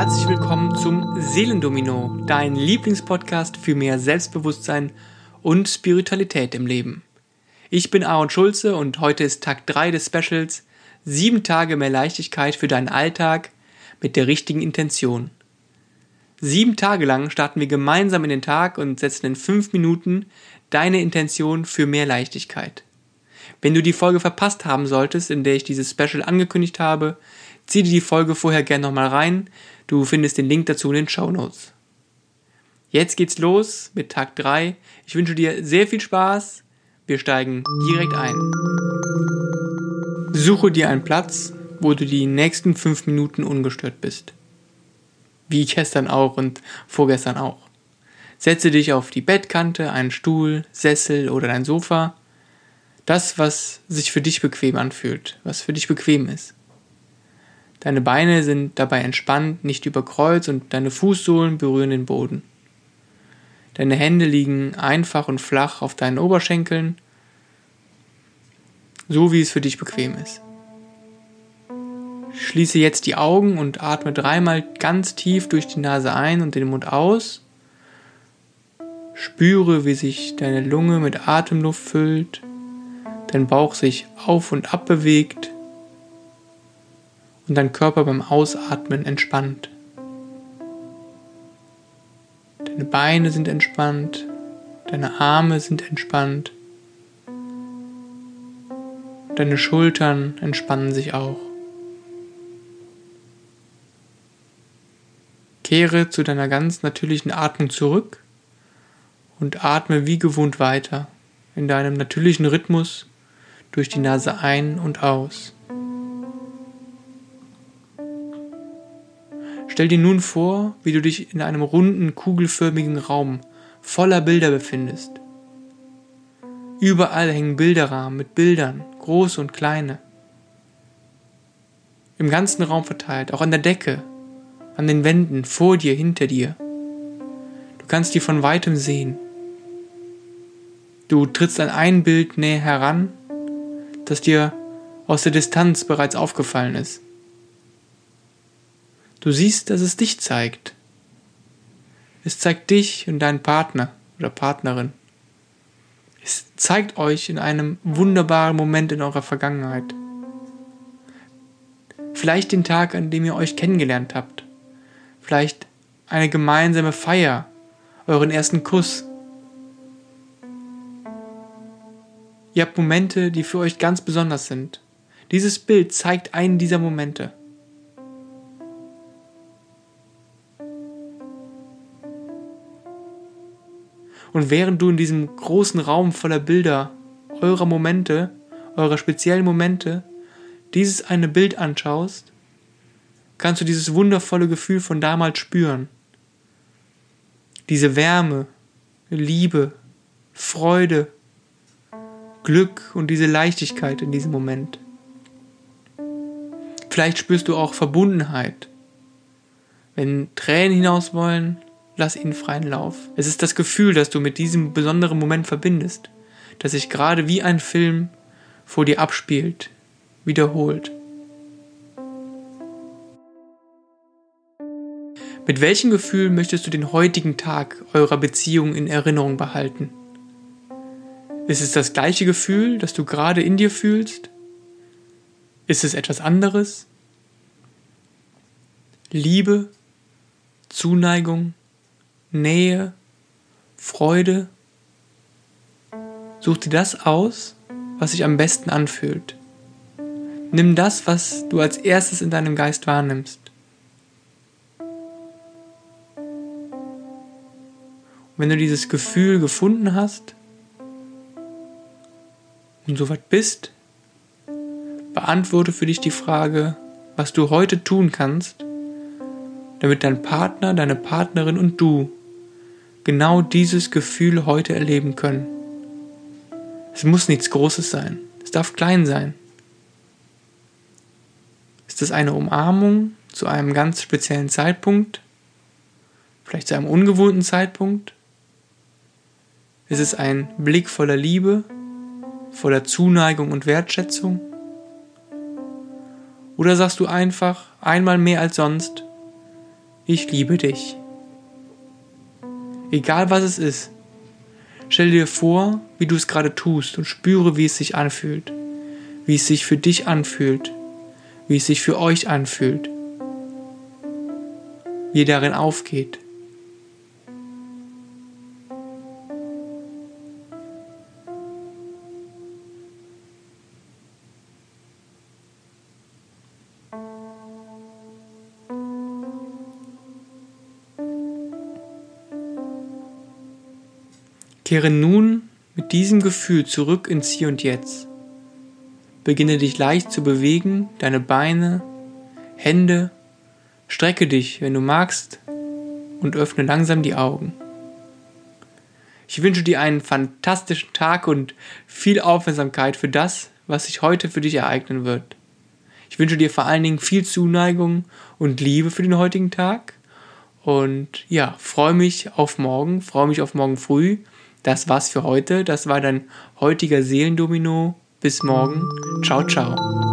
Herzlich willkommen zum Seelendomino, dein Lieblingspodcast für mehr Selbstbewusstsein und Spiritualität im Leben. Ich bin Aaron Schulze und heute ist Tag 3 des Specials 7 Tage mehr Leichtigkeit für deinen Alltag mit der richtigen Intention. 7 Tage lang starten wir gemeinsam in den Tag und setzen in 5 Minuten deine Intention für mehr Leichtigkeit. Wenn du die Folge verpasst haben solltest, in der ich dieses Special angekündigt habe, zieh dir die Folge vorher gerne nochmal rein. Du findest den Link dazu in den Shownotes. Jetzt geht's los mit Tag 3. Ich wünsche dir sehr viel Spaß. Wir steigen direkt ein. Suche dir einen Platz, wo du die nächsten 5 Minuten ungestört bist. Wie gestern auch und vorgestern auch. Setze dich auf die Bettkante, einen Stuhl, Sessel oder dein Sofa. Das, was sich für dich bequem anfühlt, was für dich bequem ist. Deine Beine sind dabei entspannt, nicht überkreuzt und deine Fußsohlen berühren den Boden. Deine Hände liegen einfach und flach auf deinen Oberschenkeln, so wie es für dich bequem ist. Schließe jetzt die Augen und atme 3-mal ganz tief durch die Nase ein und den Mund aus. Spüre, wie sich deine Lunge mit Atemluft füllt, dein Bauch sich auf und ab bewegt und dein Körper beim Ausatmen entspannt. Deine Beine sind entspannt, deine Arme sind entspannt, deine Schultern entspannen sich auch. Kehre zu deiner ganz natürlichen Atmung zurück und atme wie gewohnt weiter in deinem natürlichen Rhythmus durch die Nase ein und aus. Stell dir nun vor, wie du dich in einem runden, kugelförmigen Raum voller Bilder befindest. Überall hängen Bilderrahmen mit Bildern, große und kleine. Im ganzen Raum verteilt, auch an der Decke, an den Wänden, vor dir, hinter dir. Du kannst die von weitem sehen. Du trittst an ein Bild näher heran, das dir aus der Distanz bereits aufgefallen ist. Du siehst, dass es dich zeigt. Es zeigt dich und deinen Partner oder Partnerin. Es zeigt euch in einem wunderbaren Moment in eurer Vergangenheit. Vielleicht den Tag, an dem ihr euch kennengelernt habt. Vielleicht eine gemeinsame Feier, euren ersten Kuss. Ihr habt Momente, die für euch ganz besonders sind. Dieses Bild zeigt einen dieser Momente. Und während du in diesem großen Raum voller Bilder, eurer Momente, eurer speziellen Momente, dieses eine Bild anschaust, kannst du dieses wundervolle Gefühl von damals spüren. Diese Wärme, Liebe, Freude, Glück und diese Leichtigkeit in diesem Moment. Vielleicht spürst du auch Verbundenheit. Wenn Tränen hinaus wollen, lass ihnen freien Lauf. Es ist das Gefühl, das du mit diesem besonderen Moment verbindest, das sich gerade wie ein Film vor dir abspielt, wiederholt. Mit welchem Gefühl möchtest du den heutigen Tag eurer Beziehung in Erinnerung behalten? Ist es das gleiche Gefühl, das du gerade in dir fühlst? Ist es etwas anderes? Liebe, Zuneigung, Nähe, Freude? Such dir das aus, was sich am besten anfühlt. Nimm das, was du als erstes in deinem Geist wahrnimmst. Und wenn du dieses Gefühl gefunden hast und soweit bist, beantworte für dich die Frage, was du heute tun kannst, damit dein Partner, deine Partnerin und du genau dieses Gefühl heute erleben können. Es muss nichts Großes sein. Es darf klein sein. Ist es eine Umarmung zu einem ganz speziellen Zeitpunkt? Vielleicht zu einem ungewohnten Zeitpunkt? Ist es ein Blick voller Liebe, voller Zuneigung und Wertschätzung? Oder sagst du einfach, einmal mehr als sonst, Ich liebe dich. Egal was es ist, stell dir vor, wie du es gerade tust und spüre, wie es sich anfühlt. Wie es sich für dich anfühlt. Wie es sich für euch anfühlt. Wie ihr darin aufgeht. Kehre nun mit diesem Gefühl zurück ins Hier und Jetzt. Beginne dich leicht zu bewegen, deine Beine, Hände, strecke dich, wenn du magst, und öffne langsam die Augen. Ich wünsche dir einen fantastischen Tag und viel Aufmerksamkeit für das, was sich heute für dich ereignen wird. Ich wünsche dir vor allen Dingen viel Zuneigung und Liebe für den heutigen Tag und ja, freue mich auf morgen früh. Das war's für heute. Das war dein heutiger Seelendomino. Bis morgen. Ciao, ciao.